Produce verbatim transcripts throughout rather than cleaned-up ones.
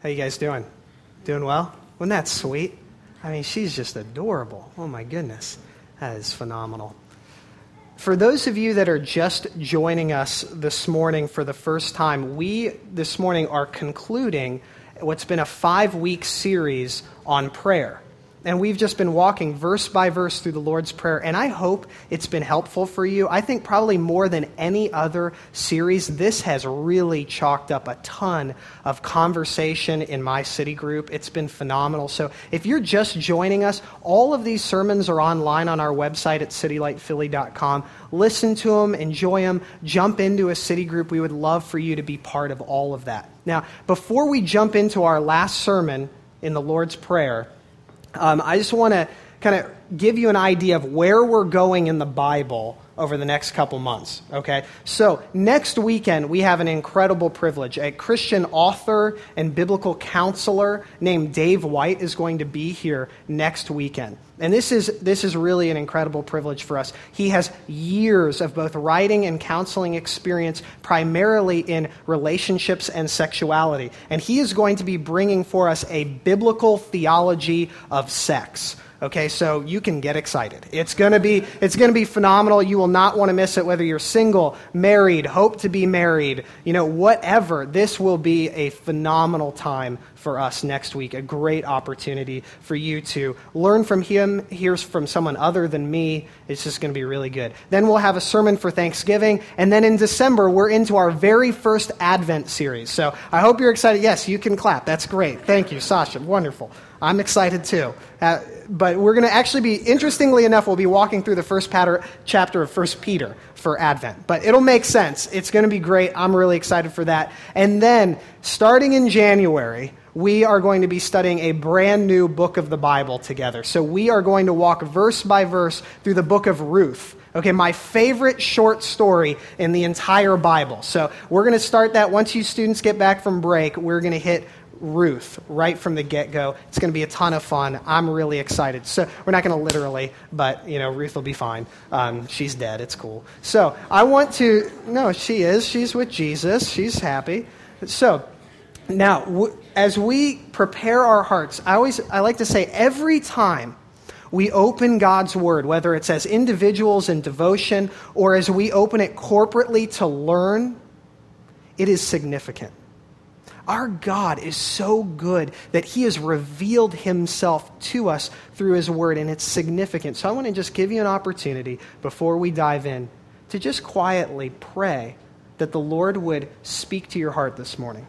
How you guys doing? Doing well? Wasn't that sweet? I mean, she's just adorable. Oh my goodness. That is phenomenal. For those of you that are just joining us this morning for the first time, we this morning are concluding what's been a five-week series on prayer. And we've just been walking verse by verse through the Lord's Prayer, and I hope it's been helpful for you. I think probably more than any other series, this has really chalked up a ton of conversation in my city group. It's been phenomenal. So if you're just joining us, all of these sermons are online on our website at city light philly dot com. Listen to them, enjoy them, jump into a city group. We would love for you to be part of all of that. Now, before we jump into our last sermon in the Lord's Prayer, Um, I just want to kind of give you an idea of where we're going in the Bible over the next couple months, okay? So next weekend, we have an incredible privilege. A Christian author and biblical counselor named Dave White is going to be here next weekend. And this is this is really an incredible privilege for us. He has years of both writing and counseling experience, primarily in relationships and sexuality. And he is going to be bringing for us a biblical theology of sex. Okay, so you can get excited. It's going to be it's going to be phenomenal. You will not want to miss it, whether you're single, married, hope to be married, you know, whatever. This will be a phenomenal time for us next week, a great opportunity for you to learn from him, hear from someone other than me. It's just going to be really good. Then we'll have a sermon for Thanksgiving, and then in December, we're into our very first Advent series. So I hope you're excited. Yes, you can clap. That's great. Thank you, Sasha. Wonderful. I'm excited too. Uh, but we're going to actually be, interestingly enough, we'll be walking through the first patter, chapter of First Peter for Advent. But it'll make sense. It's going to be great. I'm really excited for that. And then, starting in January, we are going to be studying a brand new book of the Bible together. So we are going to walk verse by verse through the book of Ruth. Okay, my favorite short story in the entire Bible. So we're going to start that. Once you students get back from break, we're going to hit Ruth right from the get-go. It's going to be a ton of fun. I'm really excited. So we're not going to literally, but, you know, Ruth will be fine. Um, she's dead. It's cool. So I want to, no, she is. She's with Jesus. She's happy. So now, w- as we prepare our hearts, I always, I like to say every time we open God's Word, whether it's as individuals in devotion or as we open it corporately to learn, it is significant. Our God is so good that He has revealed Himself to us through His Word, and it's significant. So I want to just give you an opportunity before we dive in to just quietly pray that the Lord would speak to your heart this morning.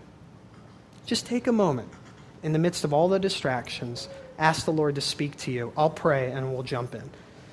Just take a moment in the midst of all the distractions. Ask the Lord to speak to you. I'll pray and we'll jump in.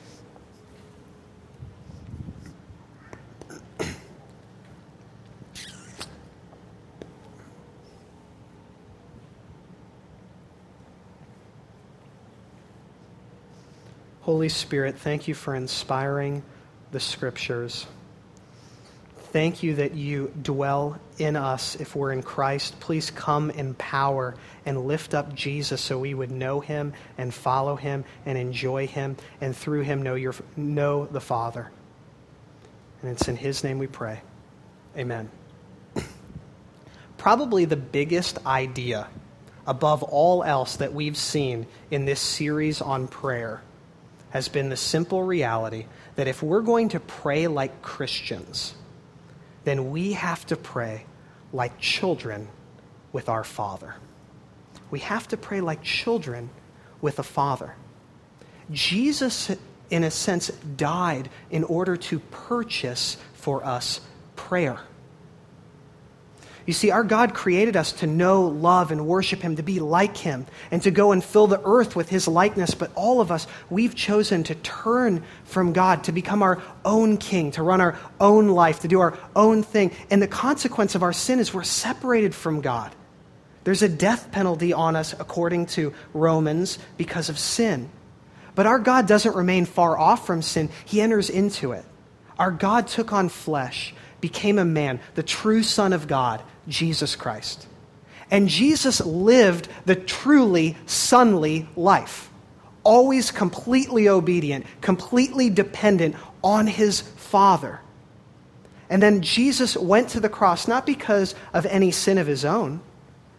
Holy Spirit, thank you for inspiring the Scriptures. Thank you that you dwell in us if we're in Christ. Please come in power and lift up Jesus so we would know Him and follow Him and enjoy Him, and through Him know your know the Father. And it's in His name we pray. Amen. Probably the biggest idea above all else that we've seen in this series on prayer has been the simple reality that if we're going to pray like Christians, then we have to pray like children with our Father. We have to pray like children with a Father. Jesus, in a sense, died in order to purchase for us prayer. You see, our God created us to know, love, and worship Him, to be like Him, and to go and fill the earth with His likeness. But all of us, we've chosen to turn from God, to become our own king, to run our own life, to do our own thing. And the consequence of our sin is we're separated from God. There's a death penalty on us, according to Romans, because of sin. But our God doesn't remain far off from sin. He enters into it. Our God took on flesh, became a man, the true Son of God, Jesus Christ. And Jesus lived the truly sonly life, always completely obedient, completely dependent on His Father. And then Jesus went to the cross, not because of any sin of His own,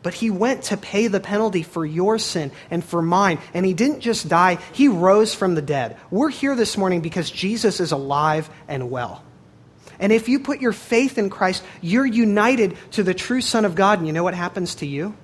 But he went to pay the penalty for your sin and for mine. And he didn't just die, he rose from the dead. We're here this morning because Jesus is alive and well. And if you put your faith in Christ, you're united to the true Son of God. And you know what happens to you?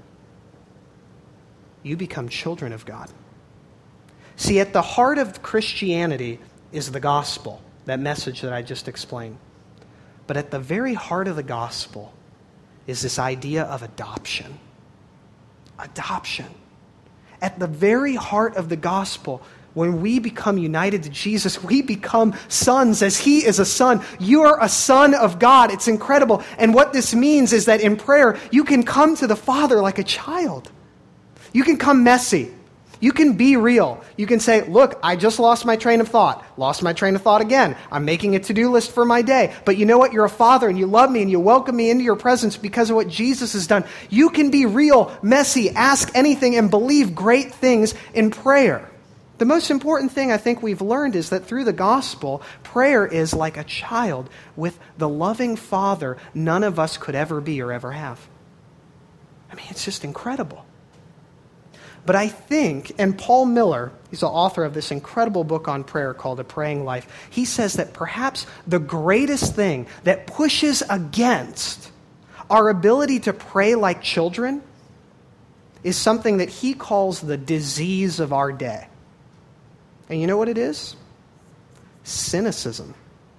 You become children of God. See, at the heart of Christianity is the gospel, that message that I just explained. But at the very heart of the gospel is this idea of adoption. Adoption. At the very heart of the gospel, when we become united to Jesus, we become sons as he is a son. You are a son of God. It's incredible. And what this means is that in prayer, you can come to the Father like a child. You can come messy. You can be real. You can say, look, I just lost my train of thought. Lost my train of thought again. I'm making a to-do list for my day. But you know what? You're a father and you love me and you welcome me into your presence because of what Jesus has done. You can be real, messy, ask anything, and believe great things in prayer. The most important thing I think we've learned is that through the gospel, prayer is like a child with the loving Father none of us could ever be or ever have. I mean, it's just incredible. But I think, and Paul Miller, he's the author of this incredible book on prayer called A Praying Life, he says that perhaps the greatest thing that pushes against our ability to pray like children is something that he calls the disease of our day. And you know what it is? Cynicism.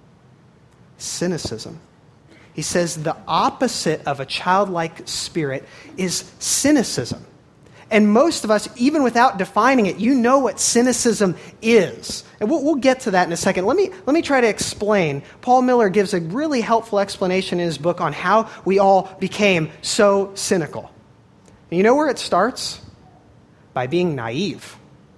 Cynicism. He says the opposite of a childlike spirit is cynicism. And most of us, even without defining it, you know what cynicism is. And we'll, we'll get to that in a second. Let me, let me try to explain. Paul Miller gives a really helpful explanation in his book on how we all became so cynical. And you know where it starts? By being naive.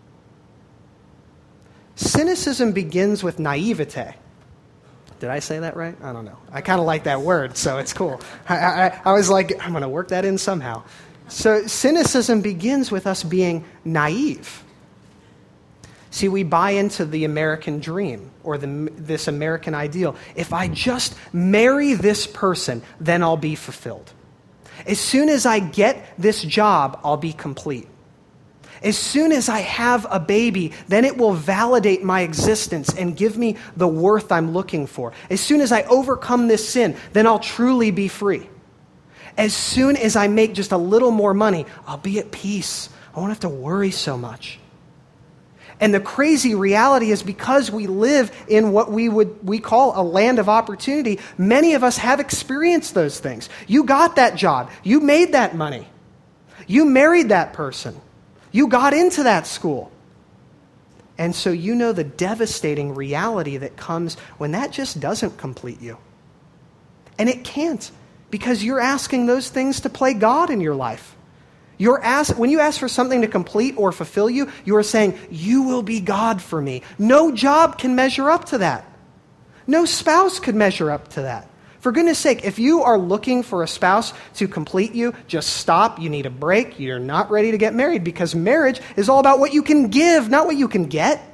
Cynicism begins with naivete. Did I say that right? I don't know. I kind of like that word, so it's cool. I, I, I was like, I'm going to work that in somehow. So cynicism begins with us being naive. See, we buy into the American dream or the, this American ideal. If I just marry this person, then I'll be fulfilled. As soon as I get this job, I'll be complete. As soon as I have a baby, then it will validate my existence and give me the worth I'm looking for. As soon as I overcome this sin, then I'll truly be free. As soon as I make just a little more money, I'll be at peace. I won't have to worry so much. And the crazy reality is because we live in what we would we call a land of opportunity, many of us have experienced those things. You got that job. You made that money. You married that person. You got into that school. And so you know the devastating reality that comes when that just doesn't complete you. And it can't. Because you're asking those things to play God in your life. You're ask, when you ask for something to complete or fulfill you, you are saying, you will be God for me. No job can measure up to that. No spouse could measure up to that. For goodness sake, if you are looking for a spouse to complete you, just stop. You need a break. You're not ready to get married because marriage is all about what you can give, not what you can get.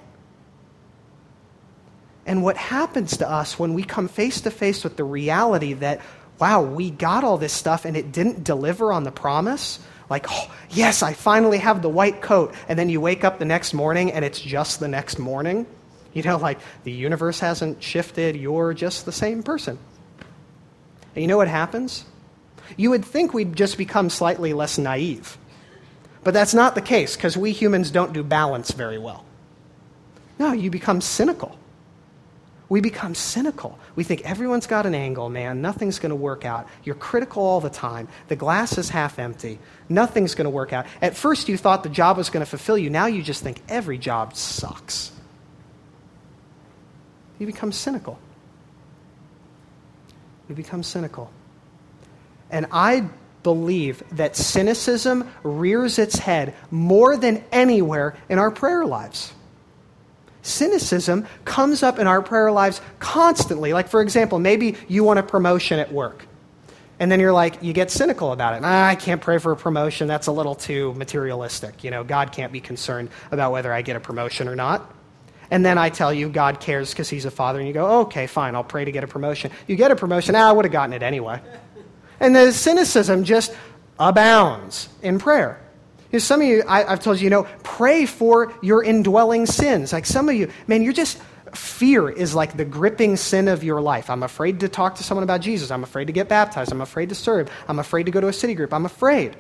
And what happens to us when we come face to face with the reality that wow, we got all this stuff and it didn't deliver on the promise. Like, oh, yes, I finally have the white coat. And then you wake up the next morning and it's just the next morning. You know, like the universe hasn't shifted. You're just the same person. And you know what happens? You would think we'd just become slightly less naive. But that's not the case because we humans don't do balance very well. No, you become cynical. We become cynical. We think everyone's got an angle, man. Nothing's going to work out. You're critical all the time. The glass is half empty. Nothing's going to work out. At first you thought the job was going to fulfill you. Now you just think every job sucks. You become cynical. You become cynical. And I believe that cynicism rears its head more than anywhere in our prayer lives. Cynicism comes up in our prayer lives constantly. Like, for example, maybe you want a promotion at work. And then you're like, you get cynical about it. Ah, I can't pray for a promotion. That's a little too materialistic. You know, God can't be concerned about whether I get a promotion or not. And then I tell you God cares because he's a father. And you go, okay, fine, I'll pray to get a promotion. You get a promotion. Ah, I would have gotten it anyway. And the cynicism just abounds in prayer. You know, some of you, I, I've told you, you know, pray for your indwelling sins. Like some of you, man, you're just, fear is like the gripping sin of your life. I'm afraid to talk to someone about Jesus. I'm afraid to get baptized. I'm afraid to serve. I'm afraid to go to a city group. I'm afraid.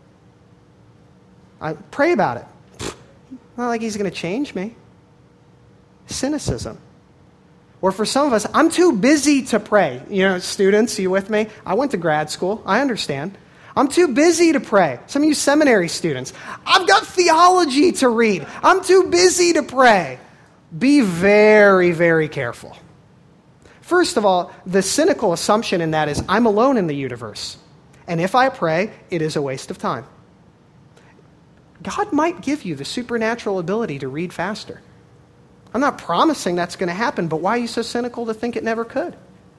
I pray about it. Not like he's going to change me. Cynicism. Or for some of us, I'm too busy to pray. You know, students, you with me? I went to grad school. I understand. I'm too busy to pray. Some of you seminary students, I've got theology to read. I'm too busy to pray. Be very, very careful. First of all, the cynical assumption in that is I'm alone in the universe. And if I pray, it is a waste of time. God might give you the supernatural ability to read faster. I'm not promising that's going to happen, but why are you so cynical to think it never could?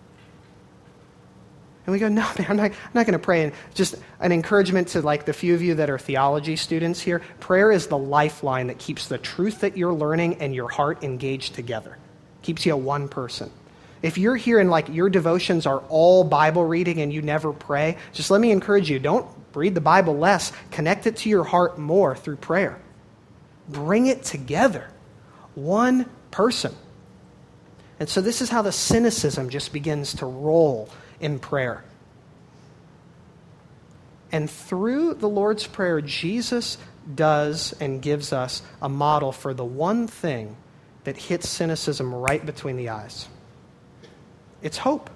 And we go, no, man, I'm not, I'm not going to pray. And just an encouragement to like the few of you that are theology students here, prayer is the lifeline that keeps the truth that you're learning and your heart engaged together. Keeps you a one person. If you're here and like your devotions are all Bible reading and you never pray, just let me encourage you, don't read the Bible less. Connect it to your heart more through prayer. Bring it together. One person. And so this is how the cynicism just begins to roll in prayer. And through the Lord's Prayer, Jesus does and gives us a model for the one thing that hits cynicism right between the eyes. It's hope.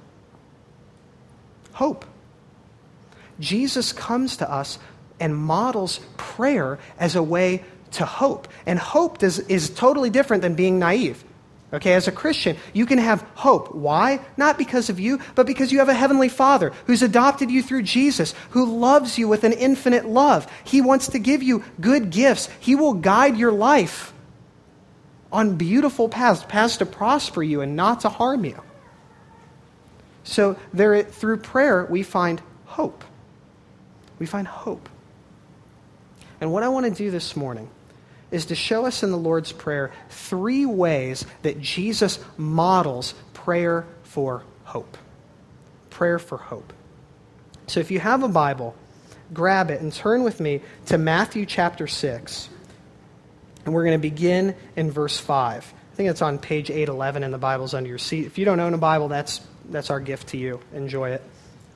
Hope. Jesus comes to us and models prayer as a way to hope. And hope does, is totally different than being naive. Okay, as a Christian, you can have hope. Why? Not because of you, but because you have a heavenly Father who's adopted you through Jesus, who loves you with an infinite love. He wants to give you good gifts. He will guide your life on beautiful paths, paths to prosper you and not to harm you. So there, through prayer, we find hope. We find hope. And what I want to do this morning is to show us in the Lord's Prayer three ways that Jesus models prayer for hope. Prayer for hope. So if you have a Bible, grab it and turn with me to Matthew chapter six. And we're going to begin in verse five. I think it's on page eight eleven in the Bible's under your seat. If you don't own a Bible, that's, that's our gift to you. Enjoy it.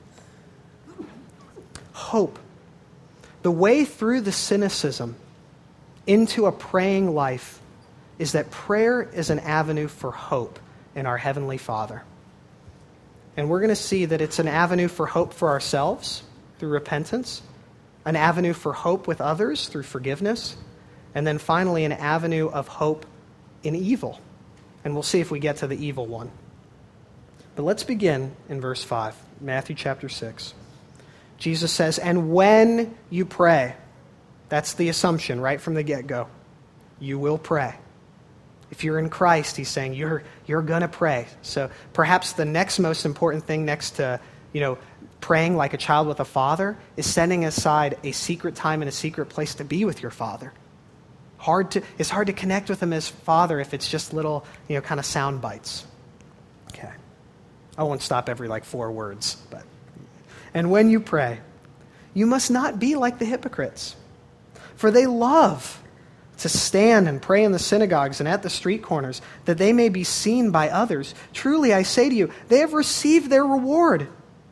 Hope. The way through the cynicism into a praying life is that prayer is an avenue for hope in our Heavenly Father. And we're going to see that it's an avenue for hope for ourselves through repentance, an avenue for hope with others through forgiveness, and then finally an avenue of hope in evil. And we'll see if we get to the evil one. But let's begin in verse five, Matthew chapter six. Jesus says, "And when you pray," that's the assumption right from the get-go, you will pray. If you're in Christ, he's saying you're you're going to pray. So perhaps the next most important thing next to, you know, praying like a child with a father is setting aside a secret time and a secret place to be with your father. Hard to it's hard to connect with him as father if it's just little, you know, kind of sound bites. Okay. I won't stop every like four words, but and when you pray, you must not be like the hypocrites. For they love to stand and pray in the synagogues and at the street corners, that they may be seen by others. Truly, I say to you, they have received their reward.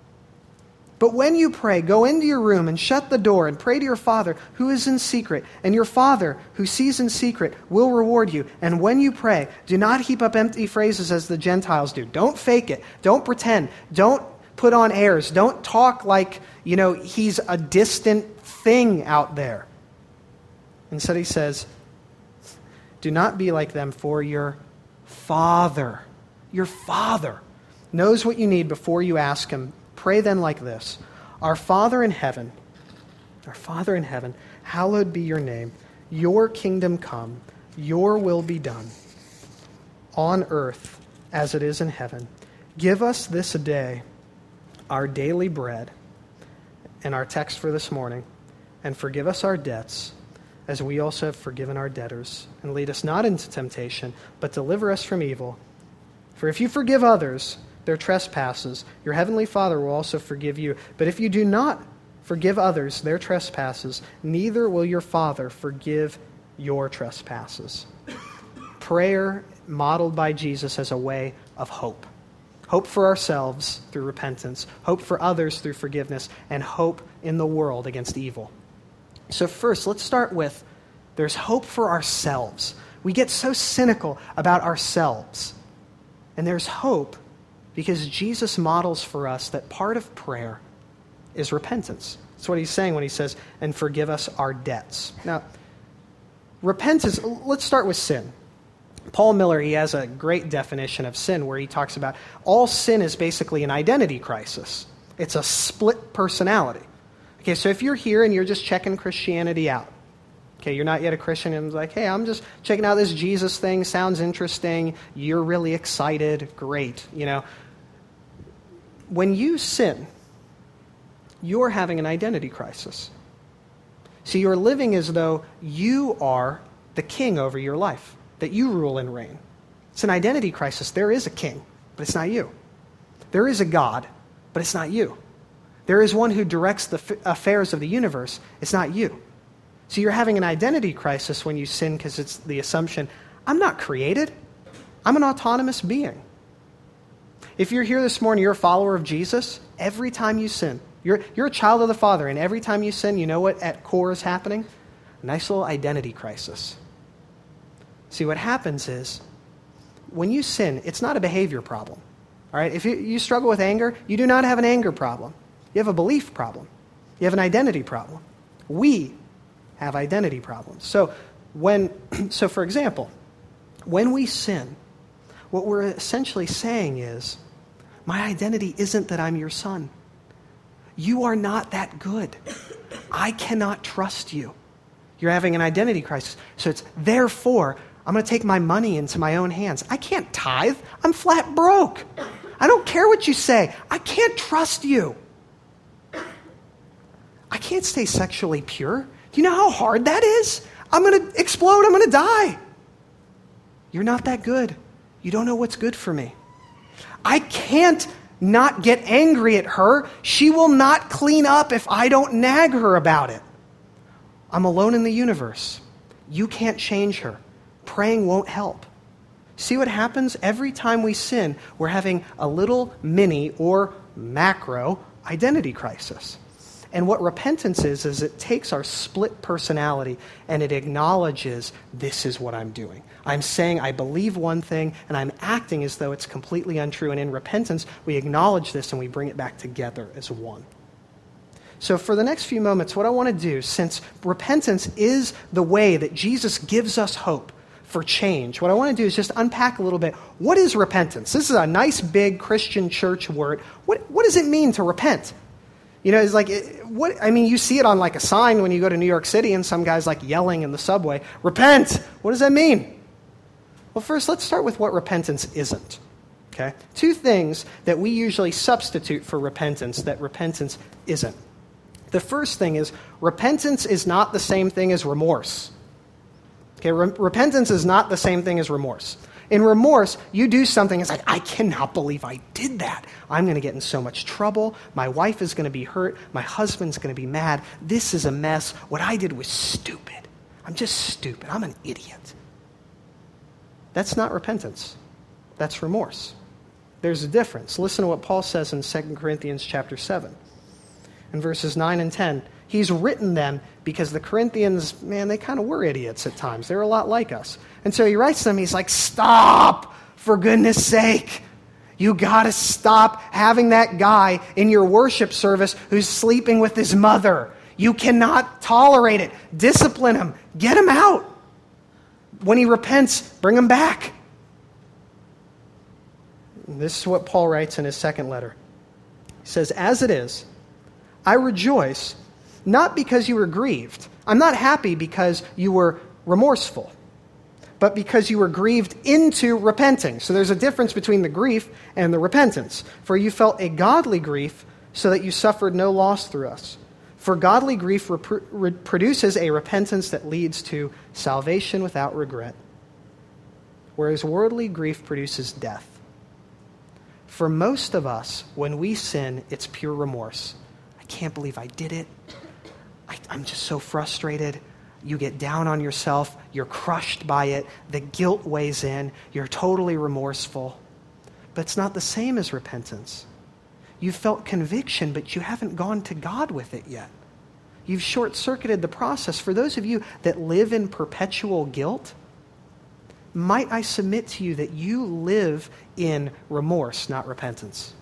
But when you pray, go into your room and shut the door and pray to your Father who is in secret, and your Father who sees in secret will reward you. And when you pray, do not heap up empty phrases as the Gentiles do. Don't fake it. Don't pretend. Don't put on airs. Don't talk like, you know, he's a distant thing out there. Instead, he says, do not be like them, for your Father, your Father knows what you need before you ask him. Pray then like this: Our Father in heaven, our Father in heaven, hallowed be your name. Your kingdom come, your will be done, on earth as it is in heaven. Give us this day our daily bread, and our text for this morning, and forgive us our debts, as we also have forgiven our debtors. And lead us not into temptation, but deliver us from evil. For if you forgive others their trespasses, your heavenly Father will also forgive you. But if you do not forgive others their trespasses, neither will your Father forgive your trespasses. Prayer modeled by Jesus as a way of hope. Hope for ourselves through repentance, hope for others through forgiveness, and hope in the world against evil. So first, let's start with there's hope for ourselves. We get so cynical about ourselves. And there's hope because Jesus models for us that part of prayer is repentance. That's what he's saying when he says, and forgive us our debts. Now, repentance, let's start with sin. Paul Miller, he has a great definition of sin where he talks about all sin is basically an identity crisis. It's a split personality. Okay, so if you're here and you're just checking Christianity out, okay, you're not yet a Christian, and it's like, hey, I'm just checking out this Jesus thing, sounds interesting, you're really excited, great, you know. When you sin, you're having an identity crisis. So you're living as though you are the king over your life, that you rule and reign. It's an identity crisis. There is a king, but it's not you. There is a God, but it's not you. There is one who directs the f- affairs of the universe. It's not you. So you're having an identity crisis when you sin because it's the assumption, I'm not created. I'm an autonomous being. If you're here this morning, you're a follower of Jesus, every time you sin, you're, you're a child of the Father, and every time you sin, you know what at core is happening? A nice little identity crisis. See, what happens is, when you sin, it's not a behavior problem. All right? If you, you struggle with anger, you do not have an anger problem. You have a belief problem. You have an identity problem. We have identity problems. So, when, so for example, when we sin, what we're essentially saying is, my identity isn't that I'm your son. You are not that good. I cannot trust you. You're having an identity crisis. So it's, therefore, I'm going to take my money into my own hands. I can't tithe. I'm flat broke. I don't care what you say. I can't trust you. I can't stay sexually pure. Do you know how hard that is? I'm going to explode. I'm going to die. You're not that good. You don't know what's good for me. I can't not get angry at her. She will not clean up if I don't nag her about it. I'm alone in the universe. You can't change her. Praying won't help. See what happens? Every time we sin, we're having a little mini or macro identity crisis. And what repentance is, is it takes our split personality and it acknowledges, this is what I'm doing. I'm saying I believe one thing and I'm acting as though it's completely untrue. And in repentance, we acknowledge this and we bring it back together as one. So for the next few moments, what I want to do, since repentance is the way that Jesus gives us hope for change, what I want to do is just unpack a little bit. What is repentance? This is a nice big Christian church word. What, what does it mean to repent? You know, it's like, what? I mean, you see it on like a sign when you go to New York City and some guy's like yelling in the subway, repent! What does that mean? Well, first, let's start with what repentance isn't. Okay? Two things that we usually substitute for repentance that repentance isn't. The first thing is, repentance is not the same thing as remorse. Okay, Re- repentance is not the same thing as remorse. In remorse, you do something, it's like, I cannot believe I did that. I'm going to get in so much trouble. My wife is going to be hurt. My husband's going to be mad. This is a mess. What I did was stupid. I'm just stupid. I'm an idiot. That's not repentance. That's remorse. There's a difference. Listen to what Paul says in Second Corinthians chapter seven. In verses nine and ten, he's written them because the Corinthians, man, they kind of were idiots at times. They're a lot like us. And so he writes them, he's like, stop, for goodness sake. You got to stop having that guy in your worship service who's sleeping with his mother. You cannot tolerate it. Discipline him. Get him out. When he repents, bring him back. And this is what Paul writes in his second letter. He says, as it is, I rejoice, not because you were grieved. I'm not happy because you were remorseful, but because you were grieved into repenting. So there's a difference between the grief and the repentance. For you felt a godly grief so that you suffered no loss through us. For godly grief rep- re- produces a repentance that leads to salvation without regret, whereas worldly grief produces death. For most of us, when we sin, it's pure remorse. I can't believe I did it. I, I'm just so frustrated. You get down on yourself. You're crushed by it. The guilt weighs in. You're totally remorseful. But it's not the same as repentance. You've felt conviction, but you haven't gone to God with it yet. You've short-circuited the process. For those of you that live in perpetual guilt, might I submit to you that you live in remorse, not repentance.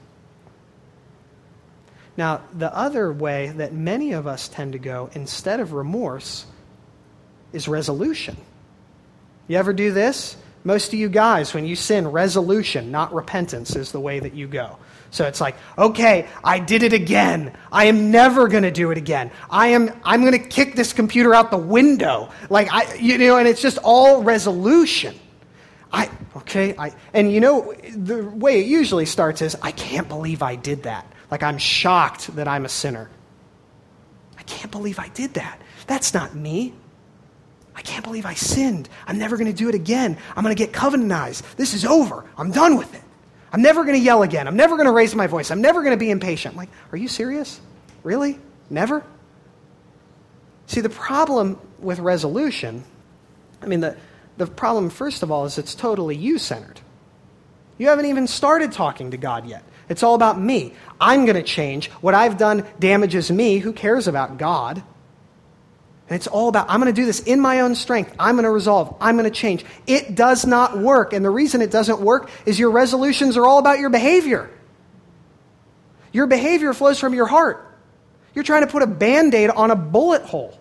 Now, the other way that many of us tend to go, instead of remorse, is resolution. You ever do this? Most of you guys, when you sin, resolution, not repentance, is the way that you go. So it's like, okay, I did it again. I am never going to do it again. I am, I'm going to kick this computer out the window. Like, I, you know, and it's just all resolution. I, okay, I, and you know, the way it usually starts is, I can't believe I did that. Like, I'm shocked that I'm a sinner. I can't believe I did that. That's not me. I can't believe I sinned. I'm never going to do it again. I'm going to get covenantized. This is over. I'm done with it. I'm never going to yell again. I'm never going to raise my voice. I'm never going to be impatient. I'm like, are you serious? Really? Never? See, the problem with resolution, I mean, the, the problem, first of all, is it's totally you-centered. You haven't even started talking to God yet. It's all about me. I'm going to change. What I've done damages me. Who cares about God? And it's all about, I'm going to do this in my own strength. I'm going to resolve. I'm going to change. It does not work. And the reason it doesn't work is your resolutions are all about your behavior. Your behavior flows from your heart. You're trying to put a Band-Aid on a bullet hole.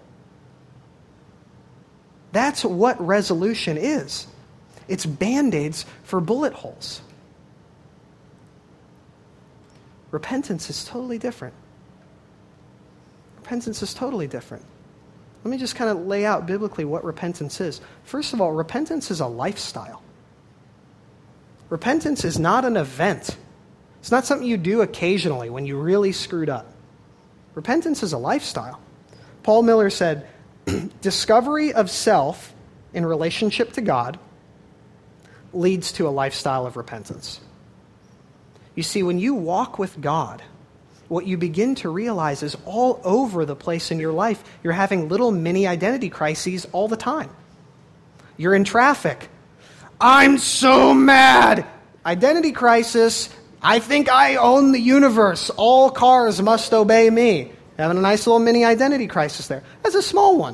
That's what resolution is. It's Band-Aids for bullet holes. Repentance is totally different. Repentance is totally different. Let me just kind of lay out biblically what repentance is. First of all, repentance is a lifestyle. Repentance is not an event. It's not something you do occasionally when you really screwed up. Repentance is a lifestyle. Paul Miller said, discovery of self in relationship to God leads to a lifestyle of repentance. You see, when you walk with God, what you begin to realize is all over the place in your life, you're having little mini identity crises all the time. You're in traffic. I'm so mad. Identity crisis. I think I own the universe. All cars must obey me. Having a nice little mini identity crisis there. That's a small one.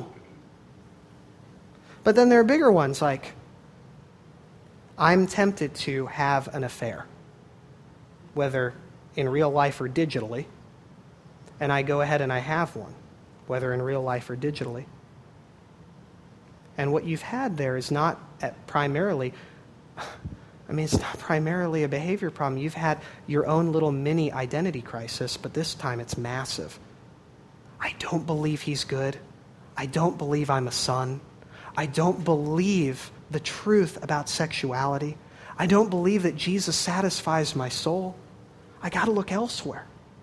But then there are bigger ones like, I'm tempted to have an affair, whether in real life or digitally, and I go ahead and I have one, whether in real life or digitally. And what you've had there is not at primarily, I mean, it's not primarily a behavior problem. You've had your own little mini identity crisis, but this time it's massive. I don't believe he's good. I don't believe I'm a son. I don't believe the truth about sexuality. I don't believe that Jesus satisfies my soul. I got to look elsewhere.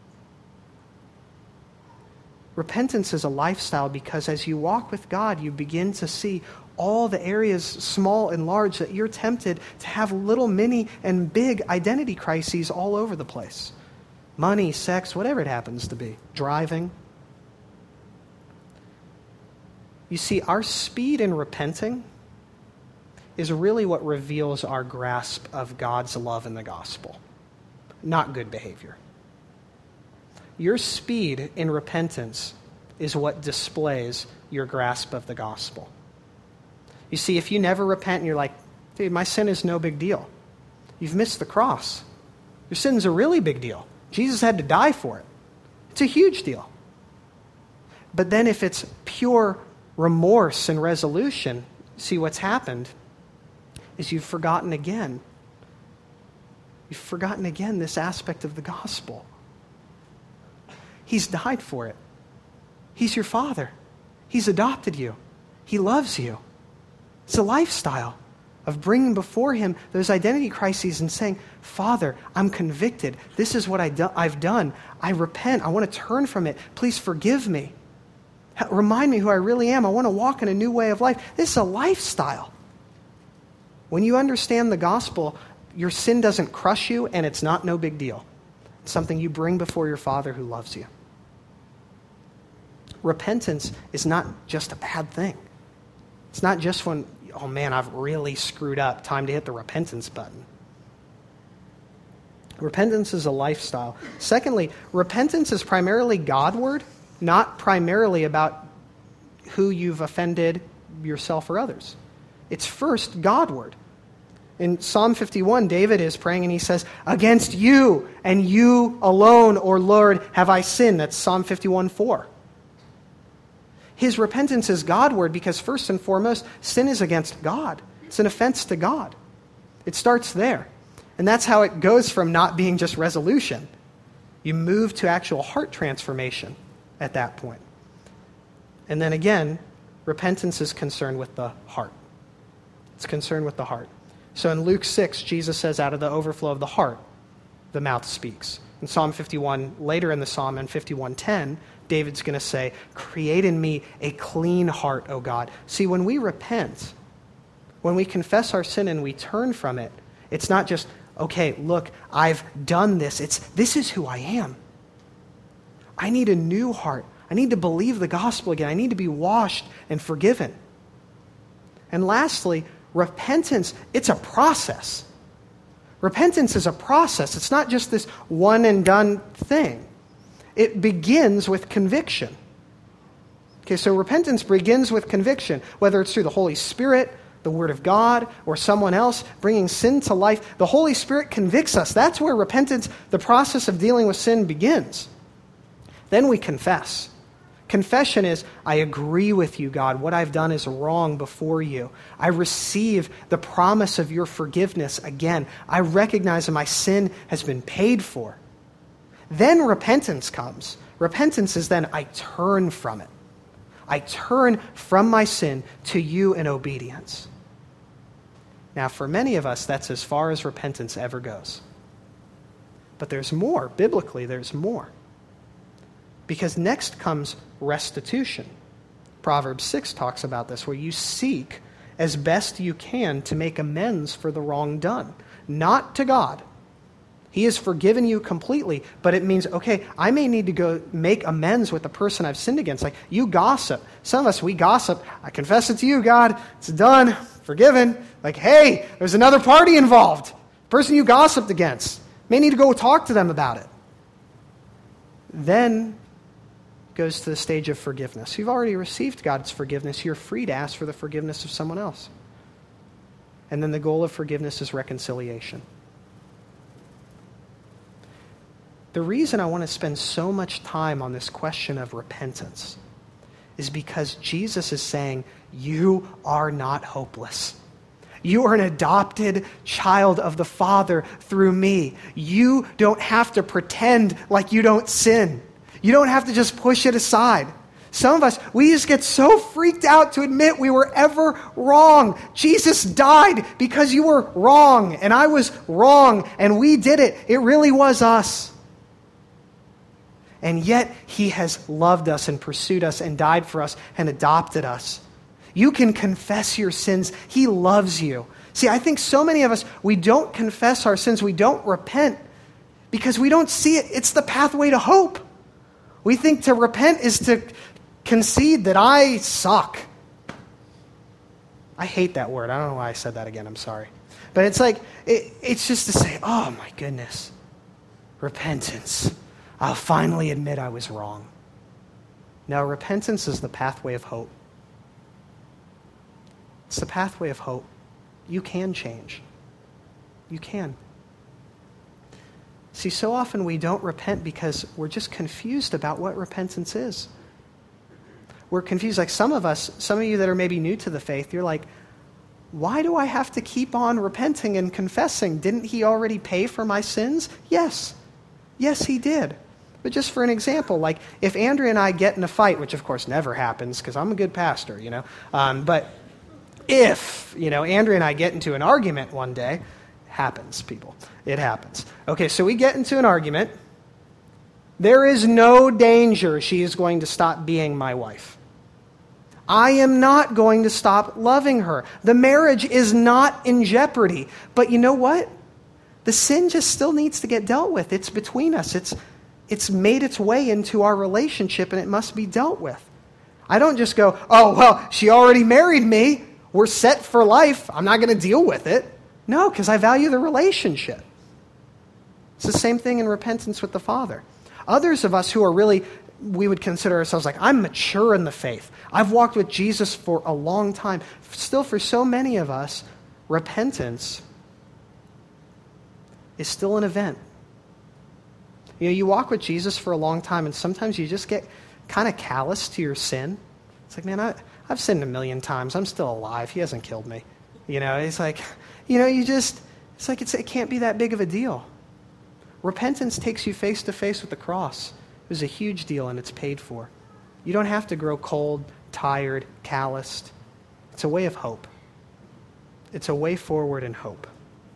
Repentance is a lifestyle because as you walk with God, you begin to see all the areas, small and large, that you're tempted to have little mini and big identity crises all over the place. Money, sex, whatever it happens to be. Driving. You see, our speed in repenting is really what reveals our grasp of God's love in the gospel, not good behavior. Your speed in repentance is what displays your grasp of the gospel. You see, if you never repent and you're like, dude, my sin is no big deal, you've missed the cross. Your sin's a really big deal. Jesus had to die for it. It's a huge deal. But then if it's pure remorse and resolution, see what's happened is you've forgotten again. You've forgotten again this aspect of the gospel. He's died for it. He's your father. He's adopted you. He loves you. It's a lifestyle of bringing before him those identity crises and saying, Father, I'm convicted. This is what I do- I've done. I repent. I want to turn from it. Please forgive me. Remind me who I really am. I want to walk in a new way of life. This is a lifestyle. When you understand the gospel, your sin doesn't crush you and it's not no big deal. It's something you bring before your Father who loves you. repentance is not just a bad thing. It's not just when, oh man, I've really screwed up, time to hit the repentance button. Repentance is a lifestyle. Secondly, repentance is primarily Godward, not primarily about who you've offended, yourself or others. It's first Godward. In Psalm fifty-one, David is praying and he says, against you and you alone, O Lord, have I sinned. That's Psalm fifty-one four. His repentance is Godward because first and foremost, sin is against God. It's an offense to God. It starts there. And that's how it goes from not being just resolution. You move to actual heart transformation at that point. And then again, repentance is concerned with the heart. It's concerned with the heart. So in Luke six, Jesus says, out of the overflow of the heart, the mouth speaks. In Psalm fifty-one, later in the Psalm, in fifty-one ten, David's going to say, create in me a clean heart, O God. See, when we repent, when we confess our sin and we turn from it, it's not just, okay, look, I've done this. It's, this is who I am. I need a new heart. I need to believe the gospel again. I need to be washed and forgiven. And lastly, repentance, it's a process. Repentance is a process. It's not just this one and done thing. It begins with conviction. Okay, so repentance begins with conviction, whether it's through the Holy Spirit, the Word of God, or someone else bringing sin to life. The Holy Spirit convicts us. That's where repentance, the process of dealing with sin, begins. Then we confess. Confession is, I agree with you, God. What I've done is wrong before you. I receive the promise of your forgiveness again. I recognize that my sin has been paid for. Then repentance comes. Repentance is then I turn from it. I turn from my sin to you in obedience. Now, for many of us, that's as far as repentance ever goes. But there's more. Biblically, there's more. Because next comes restitution. Proverbs six talks about this, where you seek as best you can to make amends for the wrong done. Not to God. He has forgiven you completely, but it means, okay, I may need to go make amends with the person I've sinned against. Like, you gossip. Some of us, we gossip. I confess it to you, God. It's done. Forgiven. Like, hey, there's another party involved. The person you gossiped against. May need to go talk to them about it. Then goes to the stage of forgiveness. You've already received God's forgiveness. You're free to ask for the forgiveness of someone else. And then the goal of forgiveness is reconciliation. The reason I want to spend so much time on this question of repentance is because Jesus is saying, you are not hopeless. You are an adopted child of the Father through me. You don't have to pretend like you don't sin. You don't have to just push it aside. Some of us, we just get so freaked out to admit we were ever wrong. Jesus died because you were wrong, and I was wrong, and we did it. It really was us. And yet, he has loved us and pursued us and died for us and adopted us. You can confess your sins. He loves you. See, I think so many of us, we don't confess our sins. We don't repent because we don't see it. It's the pathway to hope. We think to repent is to concede that I suck. I hate that word. I don't know why I said that again. I'm sorry. But it's like, it, it's just to say, oh my goodness, repentance. I'll finally admit I was wrong. No, repentance is the pathway of hope. It's the pathway of hope. You can change. You can. See, so often we don't repent because we're just confused about what repentance is. We're confused. Like some of us, some of you that are maybe new to the faith, you're like, why do I have to keep on repenting and confessing? Didn't he already pay for my sins? Yes. Yes, he did. But just for an example, like if Andrea and I get in a fight, which of course never happens because I'm a good pastor, you know, um, but if, you know, Andrea and I get into an argument one day, happens, people. It happens. Okay, so we get into an argument. There is no danger she is going to stop being my wife. I am not going to stop loving her. The marriage is not in jeopardy. But you know what? The sin just still needs to get dealt with. It's between us. It's It's made its way into our relationship, and it must be dealt with. I don't just go, oh, well, she already married me. We're set for life. I'm not going to deal with it. No, because I value the relationship. It's the same thing in repentance with the Father. Others of us who are really, we would consider ourselves like, I'm mature in the faith. I've walked with Jesus for a long time. Still, for so many of us, repentance is still an event. You know, you walk with Jesus for a long time, and sometimes you just get kind of callous to your sin. It's like, man, I, I've sinned a million times. I'm still alive. He hasn't killed me. You know, it's like, you know, you just, it's like it's, it can't be that big of a deal. Repentance takes you face to face with the cross. It was a huge deal, and it's paid for. You don't have to grow cold, tired, calloused. It's a way of hope. It's a way forward in hope.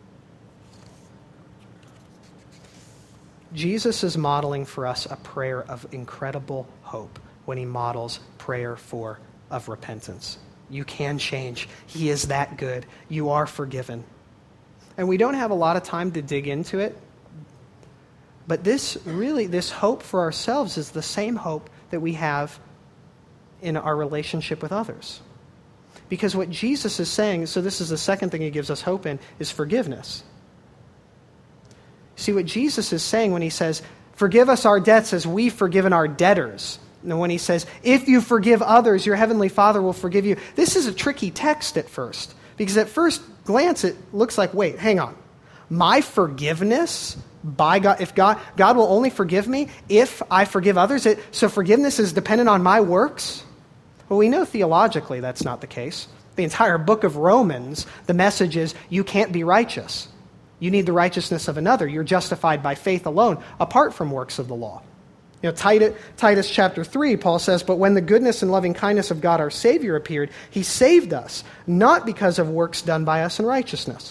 Jesus is modeling for us a prayer of incredible hope when he models prayer for of repentance. You can change. He is that good. You are forgiven. And we don't have a lot of time to dig into it, but this really, this hope for ourselves is the same hope that we have in our relationship with others. Because what Jesus is saying, so this is the second thing he gives us hope in, is forgiveness. See, what Jesus is saying when he says, forgive us our debts as we've forgiven our debtors. And when he says, if you forgive others, your heavenly Father will forgive you. This is a tricky text at first. Because at first glance, it looks like, wait, hang on. My forgiveness by God, if God, God will only forgive me if I forgive others. It, so forgiveness is dependent on my works? Well, we know theologically that's not the case. The entire book of Romans, the message is you can't be righteous. You need the righteousness of another. You're justified by faith alone, apart from works of the law. You know, Titus, Titus chapter three, Paul says, but when the goodness and loving kindness of God our Savior appeared, he saved us, not because of works done by us in righteousness,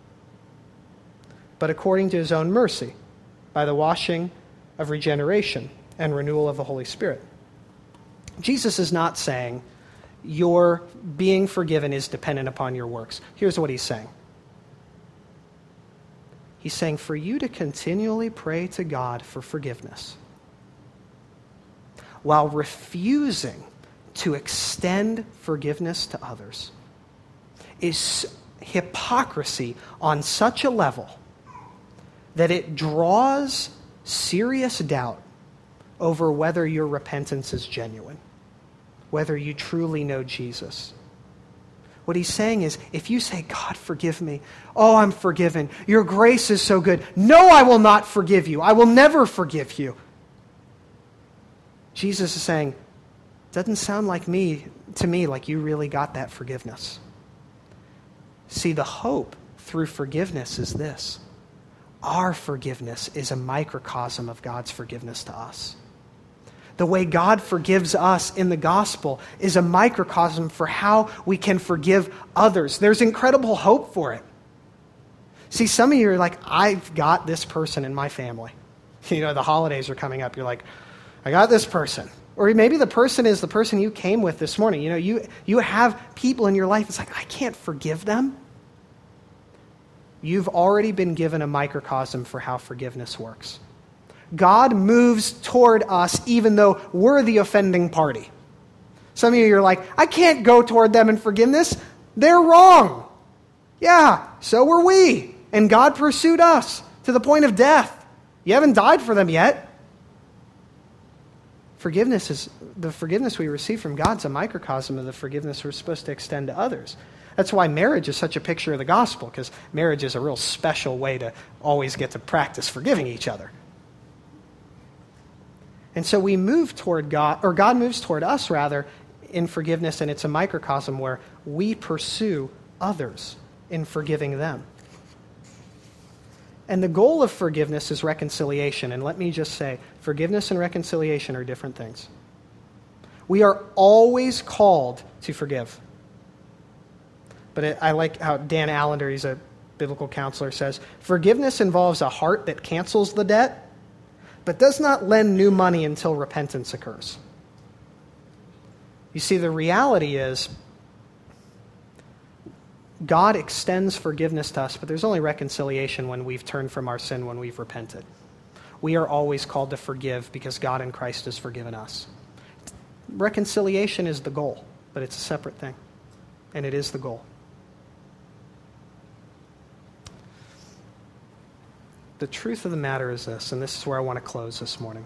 but according to his own mercy, by the washing of regeneration and renewal of the Holy Spirit. Jesus is not saying your being forgiven is dependent upon your works. Here's what he's saying. He's saying for you to continually pray to God for forgiveness while refusing to extend forgiveness to others is hypocrisy on such a level that it draws serious doubt over whether your repentance is genuine, whether you truly know Jesus. What he's saying is, if you say, God, forgive me. Oh, I'm forgiven. Your grace is so good. No, I will not forgive you. I will never forgive you. Jesus is saying, doesn't sound like me to me like you really got that forgiveness. See, the hope through forgiveness is this. Our forgiveness is a microcosm of God's forgiveness to us. The way God forgives us in the gospel is a microcosm for how we can forgive others. There's incredible hope for it. See, some of you are like, I've got this person in my family. You know, the holidays are coming up. You're like, I got this person. Or maybe the person is the person you came with this morning. You know, you, you have people in your life. It's like, I can't forgive them. You've already been given a microcosm for how forgiveness works. God moves toward us even though we're the offending party. Some of you are like, I can't go toward them in forgiveness. They're wrong. Yeah, so were we. And God pursued us to the point of death. You haven't died for them yet. Forgiveness is, the forgiveness we receive from God is a microcosm of the forgiveness we're supposed to extend to others. That's why marriage is such a picture of the gospel, because marriage is a real special way to always get to practice forgiving each other. And so we move toward God, or God moves toward us, rather, in forgiveness, and it's a microcosm where we pursue others in forgiving them. And the goal of forgiveness is reconciliation. And let me just say, forgiveness and reconciliation are different things. We are always called to forgive. But it, I like how Dan Allender, he's a biblical counselor, says, forgiveness involves a heart that cancels the debt, but does not lend new money until repentance occurs. You see, the reality is God extends forgiveness to us, but there's only reconciliation when we've turned from our sin, when we've repented. We are always called to forgive because God in Christ has forgiven us. Reconciliation is the goal, but it's a separate thing. And it is the goal. The truth of the matter is this, and this is where I want to close this morning.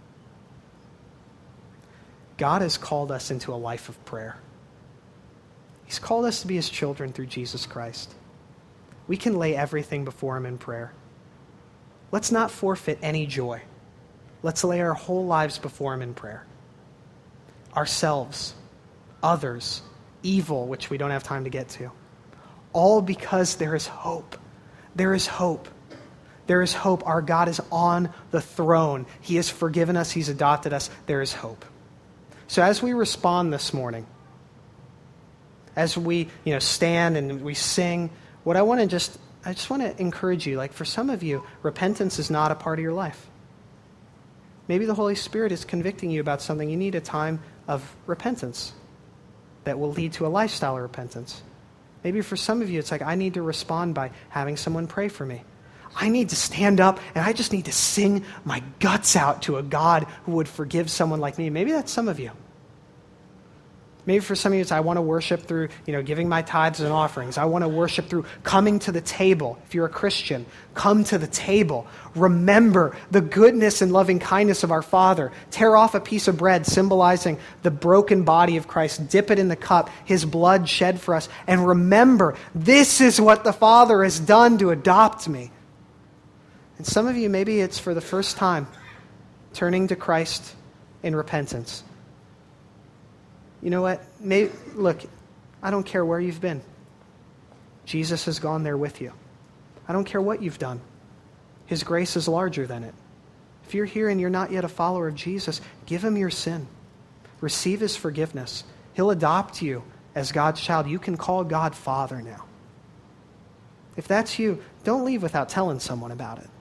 God has called us into a life of prayer. He's called us to be his children through Jesus Christ. We can lay everything before him in prayer. Let's not forfeit any joy. Let's lay our whole lives before him in prayer. Ourselves, others, evil, which we don't have time to get to. All because there is hope. There is hope. There is hope. Our God is on the throne. He has forgiven us. He's adopted us. There is hope. So as we respond this morning, as we, you know, stand and we sing, what I want to just, I just want to encourage you, like for some of you, repentance is not a part of your life. Maybe the Holy Spirit is convicting you about something. You need a time of repentance that will lead to a lifestyle of repentance. Maybe for some of you, it's like, I need to respond by having someone pray for me. I need to stand up and I just need to sing my guts out to a God who would forgive someone like me. Maybe that's some of you. Maybe for some of you, it's I want to worship through, you know, giving my tithes and offerings. I want to worship through coming to the table. If you're a Christian, come to the table. Remember the goodness and loving kindness of our Father. Tear off a piece of bread symbolizing the broken body of Christ. Dip it in the cup, his blood shed for us. And remember, this is what the Father has done to adopt me. And some of you, maybe it's for the first time, turning to Christ in repentance. You know what? Maybe, look, I don't care where you've been. Jesus has gone there with you. I don't care what you've done. His grace is larger than it. If you're here and you're not yet a follower of Jesus, give him your sin. Receive his forgiveness. He'll adopt you as God's child. You can call God Father now. If that's you, don't leave without telling someone about it.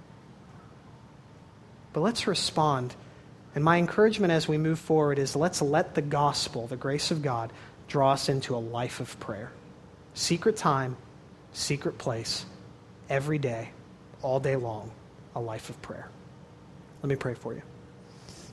But let's respond. And my encouragement as we move forward is let's let the gospel, the grace of God, draw us into a life of prayer. Secret time, secret place, every day, all day long, a life of prayer. Let me pray for you.